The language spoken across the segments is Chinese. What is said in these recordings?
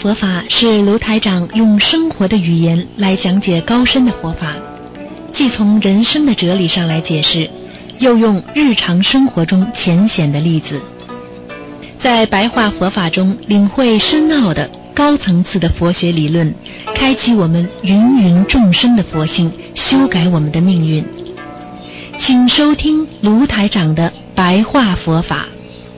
佛法是卢台长用生活的语言来讲解高深的佛法，既从人生的哲理上来解释，又用日常生活中浅显的例子，在白话佛法中领会深奥的高层次的佛学理论，开启我们芸芸众生的佛性，修改我们的命运。请收听卢台长的白话佛法。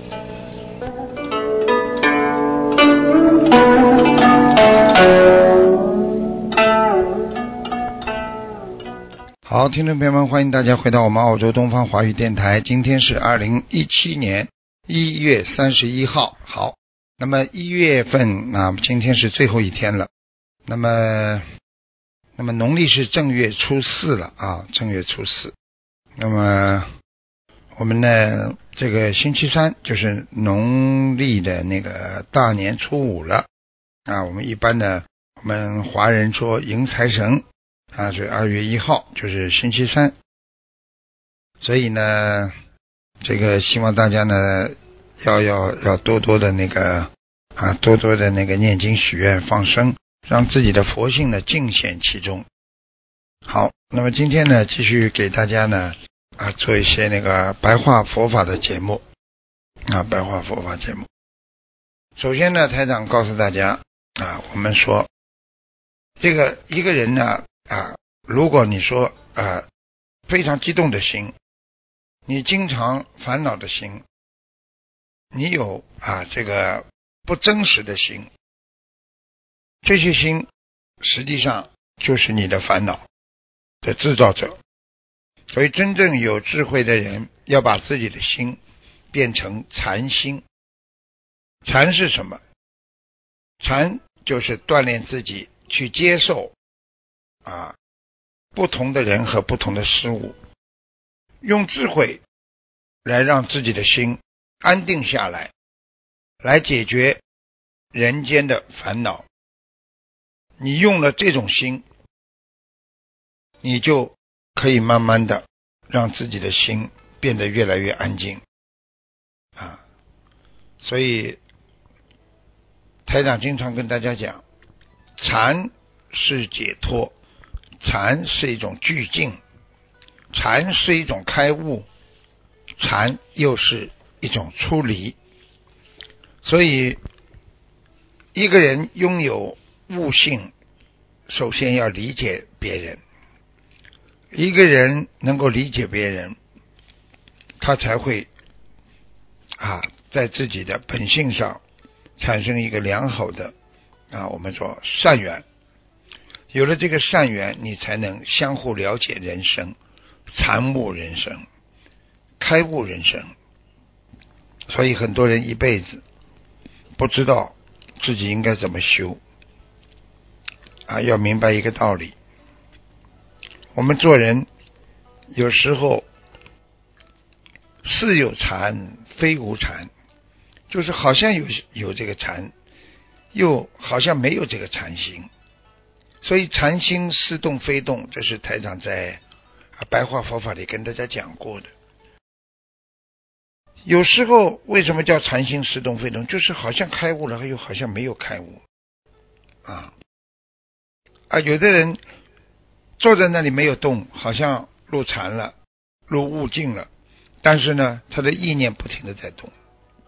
好，听众朋友们，欢迎大家回到我们澳洲东方华语电台。今天是2017年1月31号。好，那么1月份今天是最后一天了。那么农历是正月初四了啊，正月初四。那么我们呢，这个星期三就是农历的那个大年初五了啊。我们一般呢，我们华人说迎财神啊，所以2月1号就是星期三。所以呢，这个希望大家呢要多多的多多的念经许愿放生，让自己的佛性呢尽显其中。好，那么今天呢继续给大家呢做一些白话佛法的节目白话佛法节目。首先呢，台长告诉大家我们说这个一个人呢如果你说非常激动的心，你经常烦恼的心，你有这个不真实的心，这些心实际上就是你的烦恼的制造者。所以真正有智慧的人要把自己的心变成禅心。禅是什么？禅就是锻炼自己去接受不同的人和不同的事物，用智慧来让自己的心安定下来，来解决人间的烦恼。你用了这种心，你就可以慢慢的让自己的心变得越来越安静所以台长经常跟大家讲，禅是解脱，禅是一种聚静，禅是一种开悟，禅又是一种出离。所以一个人拥有悟性，首先要理解别人。一个人能够理解别人，他才会在自己的本性上产生一个良好的我们说善缘。有了这个善缘，你才能相互了解人生，参悟人生，开悟人生。所以很多人一辈子不知道自己应该怎么修要明白一个道理，我们做人有时候是有禅非无禅，就是好像有这个禅，又好像没有这个禅心。所以禅心似动非动，这是台长在白话佛法里跟大家讲过的。有时候为什么叫禅心似动非动，就是好像开悟了又好像没有开悟有的人坐在那里没有动，好像入禅了，入悟境了，但是呢他的意念不停地在动。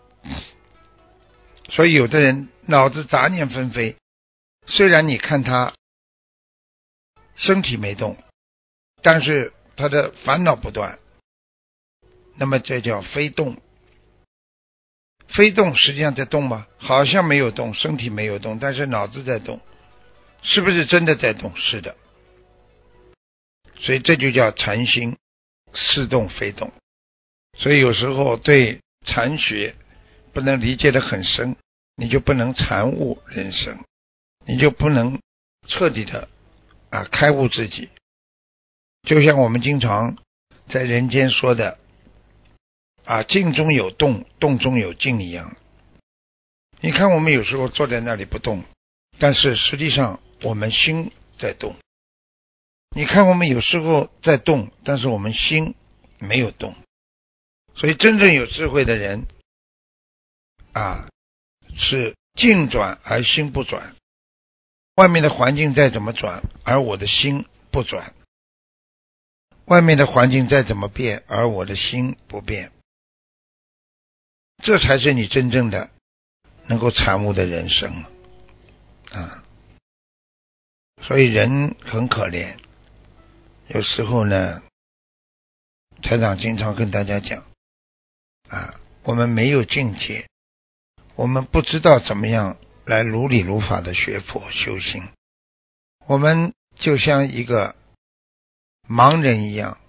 所以有的人脑子杂念纷飞，虽然你看他身体没动，但是他的烦恼不断，那么这叫非动。非动实际上在动吗？好像没有动，身体没有动，但是脑子在动，是不是真的在动？是的。所以这就叫禅心似动非动。所以有时候对禅学不能理解得很深，你就不能禅悟人生，你就不能彻底的开悟自己。就像我们经常在人间说的静中有动，动中有静一样。你看我们有时候坐在那里不动，但是实际上我们心在动。你看我们有时候在动，但是我们心没有动。所以真正有智慧的人是境转而心不转，外面的环境再怎么转，而我的心不转，外面的环境再怎么变，而我的心不变，这才是你真正的能够参悟的人生啊！所以人很可怜，有时候呢，台长经常跟大家讲啊，我们没有境界，我们不知道怎么样来如理如法的学佛修行，我们就像一个盲人一样，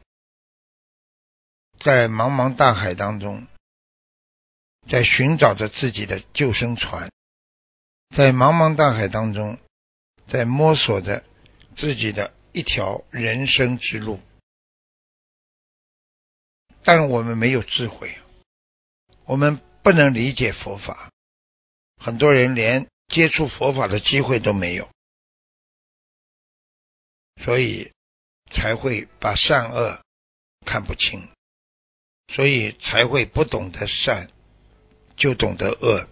在茫茫大海当中，在寻找着自己的救生船，在茫茫大海当中，在摸索着自己的一条人生之路，但我们没有智慧，我们不能理解佛法，很多人连接触佛法的机会都没有，所以才会把善恶看不清，所以才会不懂得善就懂得恶。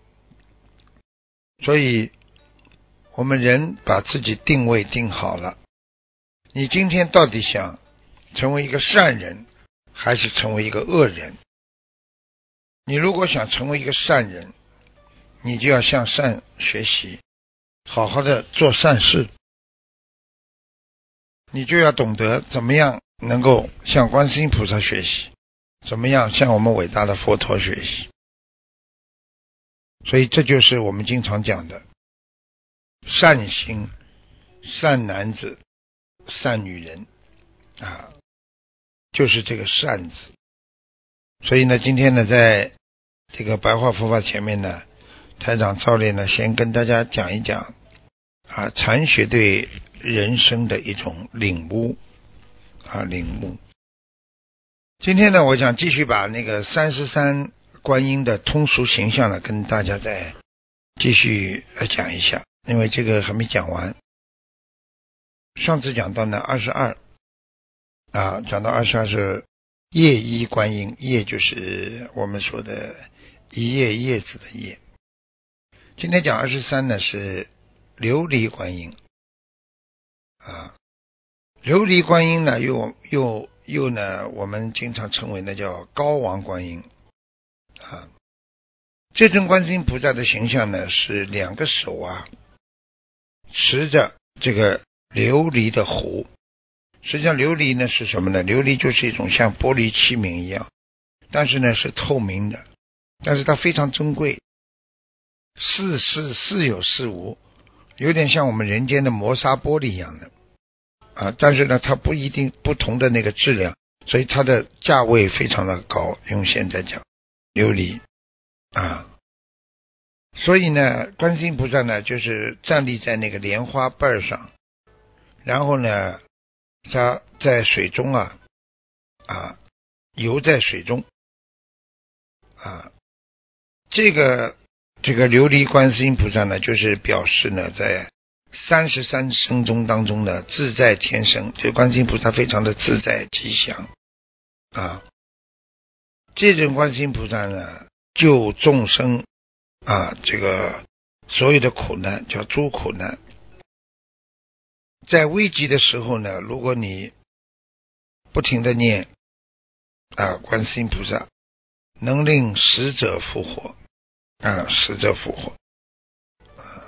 所以我们人把自己定位定好了，你今天到底想成为一个善人还是成为一个恶人？你如果想成为一个善人，你就要向善学习，好好的做善事，你就要懂得怎么样能够向观世音菩萨学习，怎么样向我们伟大的佛陀学习。所以这就是我们经常讲的善心、善男子、善女人啊，就是这个善字。所以呢，今天呢，在这个白话佛法前面呢，台长照例呢，先跟大家讲一讲啊，禅学对人生的一种领悟啊，领悟。今天呢，我想继续把那个33观音的通俗形象呢，跟大家再继续讲一下，因为这个还没讲完。上次讲到呢22啊，讲到22是叶一观音，叶就是我们说的一叶叶子的叶。今天讲23呢是琉璃观音啊，琉璃观音呢又呢我们经常称为呢叫高王观音啊。这尊观世音菩萨的形象呢是两个手啊持着这个琉璃的壶。实际上琉璃呢是什么呢？琉璃就是一种像玻璃器皿一样，但是呢是透明的，但是它非常珍贵，似有似无，有点像我们人间的磨砂玻璃一样的啊，但是呢它不一定不同的那个质量，所以它的价位非常的高，用现在讲琉璃啊。所以呢观世音菩萨呢就是站立在那个莲花瓣上，然后呢他在水中游在水中啊。这个琉璃观世音菩萨呢就是表示呢在33生中当中呢自在天生，这观世音菩萨非常的自在吉祥啊。这种观世音菩萨呢救众生啊，这个所有的苦难叫诸苦难。在危急的时候呢，如果你不停的念啊观世音菩萨，能令死者复活啊，死者复活啊。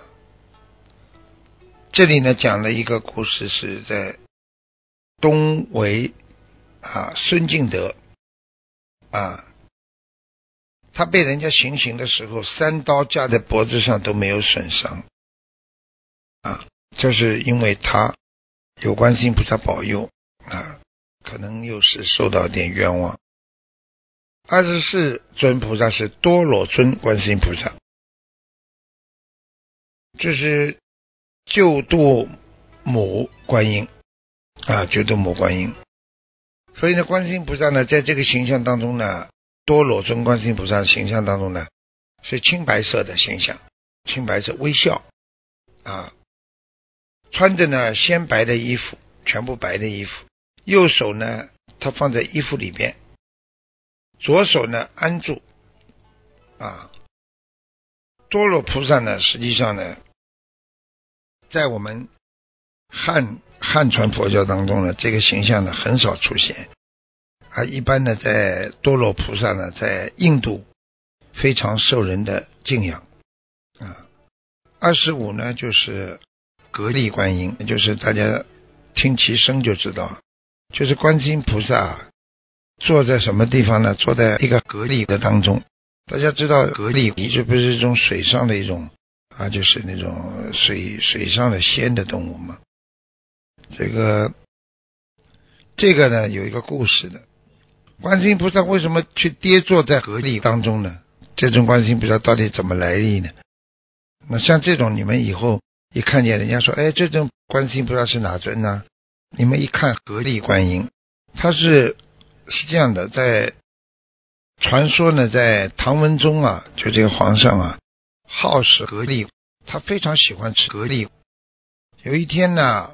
这里呢讲了一个故事，是在东魏啊孙敬德啊，他被人家行刑的时候，3刀架在脖子上都没有损伤啊，这是因为他有观世音菩萨保佑啊，可能又是受到点冤枉。24尊菩萨是多罗尊观世音菩萨，这是救度母观音啊，救度母观音。所以呢观世音菩萨呢在这个形象当中呢，多罗尊观世音菩萨的形象当中呢是青白色的形象，青白色微笑啊，穿着呢鲜白的衣服，全部白的衣服，右手呢他放在衣服里边，左手呢安住啊， 多罗菩萨呢，实际上呢，在我们汉传佛教当中呢，这个形象呢很少出现啊。一般呢，在多罗菩萨呢，在印度非常受人的敬仰啊。25呢，就是格力观音，就是大家听其声就知道了，就是观世音菩萨坐在什么地方呢？坐在一个格力的当中。大家知道格力这不是一种水上的一种啊，就是那种水上的仙的动物嘛。这个呢有一个故事的，观世音菩萨为什么去跌坐在格力当中呢？这种观世音菩萨到底怎么来历呢？那像这种你们以后一看见人家说，哎，这种观世音菩萨是哪尊呢？你们一看格力观音，它是这样的，在传说呢，在唐文宗啊，就这个皇上啊，好食格力，他非常喜欢吃格力。有一天呢，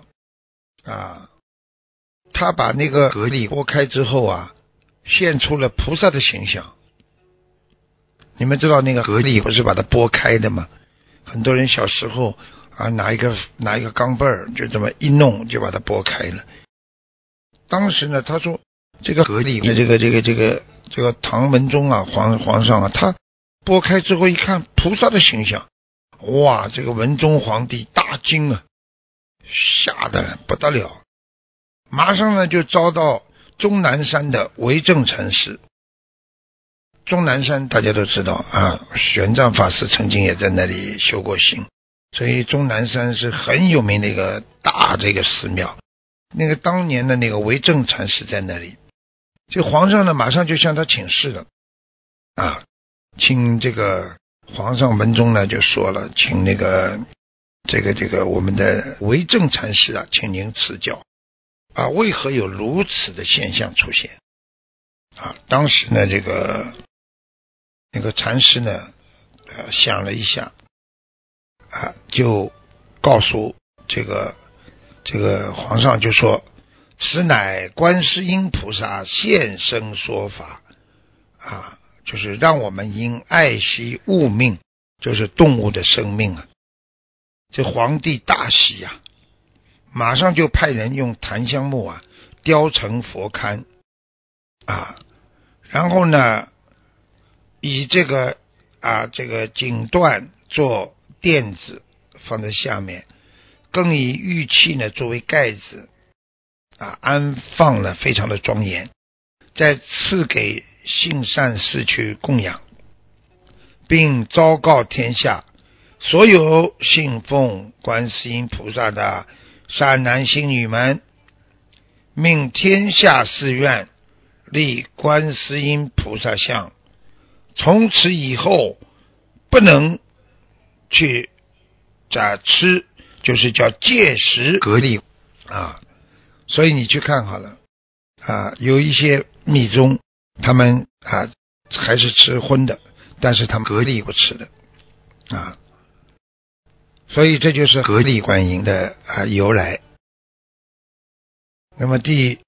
他把那个格力剥开之后啊，现出了菩萨的形象。你们知道那个格力不是把它剥开的吗？很多人小时候啊，拿一个钢镚儿，就这么一弄就把它剥开了。当时呢，他说这个格力的这个唐文宗啊，皇上啊，他剥开之后一看菩萨的形象，哇，这个文宗皇帝大惊啊，吓得不得了，马上呢就遭到终南山的维正禅师。终南山大家都知道啊，玄奘法师曾经也在那里修过行，所以终南山是很有名的一个大这个寺庙。那个当年的那个维正禅师在那里，这皇上呢马上就向他请示了啊，请这个皇上文宗呢就说了，请那个我们的维正禅师啊，请您赐教啊，为何有如此的现象出现啊？当时呢那个禅师呢想了一下啊，就告诉这个皇上，就说此乃观世音菩萨现身说法啊，就是让我们应爱惜物命，就是动物的生命啊。这皇帝大喜啊，马上就派人用檀香木啊雕成佛龛啊，然后呢以这个锦缎做垫子放在下面，更以玉器呢作为盖子啊，安放了非常的庄严，再赐给信善士去供养，并昭告天下所有信奉观世音菩萨的善男信女们，命天下寺院立观世音菩萨像，从此以后不能去吃，就是叫戒食格力啊。所以你去看好了啊，有一些密宗他们啊还是吃荤的，但是他们格力不吃的啊。所以这就是格力观音的由来。那么第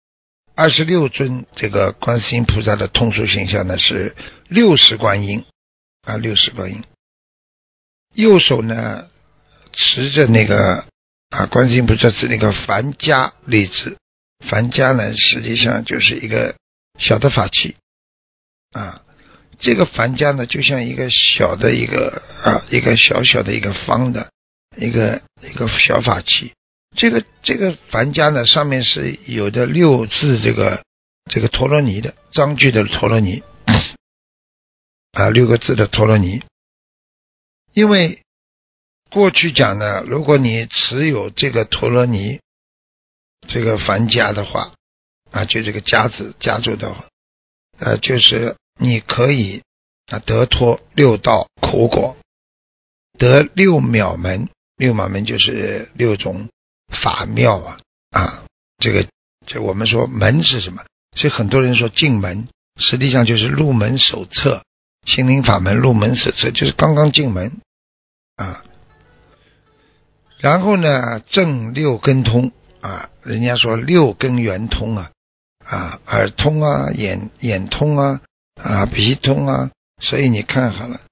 26尊这个观世音菩萨的通俗形象呢是60观音啊，60观音。右手呢持着那个观世音菩萨是那个梵迦立志，梵迦呢实际上就是一个小的法器啊。这个梵迦呢就像一个小的一个小小的一个方的一个小法器。这个梵迦呢上面是有的6字这个陀罗尼的章句的陀罗尼啊，6个字的陀罗尼。因为过去讲呢，如果你持有这个陀罗尼这个梵迦的话啊，就这个迦字家族的话就是你可以得脱6道苦果，得6妙门。6妙门就是6种法妙这我们说门是什么？所以很多人说进门，实际上就是入门手册，心灵法门入门手册，就是刚刚进门啊。然后呢正6根通啊，人家说6根圆通耳通眼通鼻通所以你看好了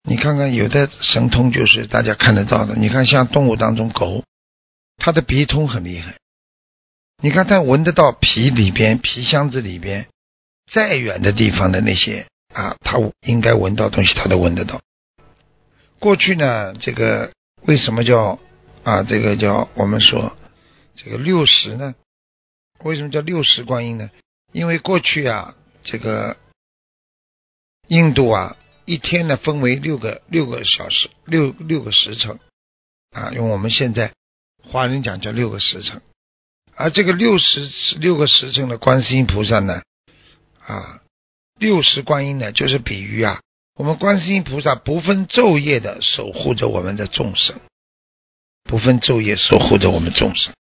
你看看有的神通就是大家看得到的，你看像动物当中狗，它的鼻通很厉害，你看它闻得到皮里边皮箱子里边再远的地方的那些它应该闻到东西它都闻得到。过去呢这个为什么叫这个叫我们说这个六识呢？为什么叫六识观音呢？因为过去这个印度一天呢分为六个小时，六个时辰用我们现在华人讲叫6个时辰。而这个6个时辰的观世音菩萨呢六识观音呢就是比喻我们观世音菩萨不分昼夜的守护着我们的众生，不分昼夜守护着我们众生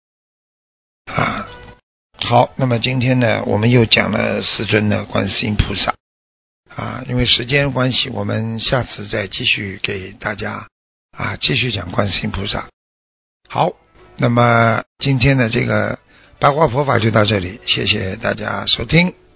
好，那么今天呢我们又讲了4尊的观世音菩萨因为时间关系，我们下次再继续给大家继续讲观世音菩萨。好，那么今天的这个八卦佛法就到这里，谢谢大家收听。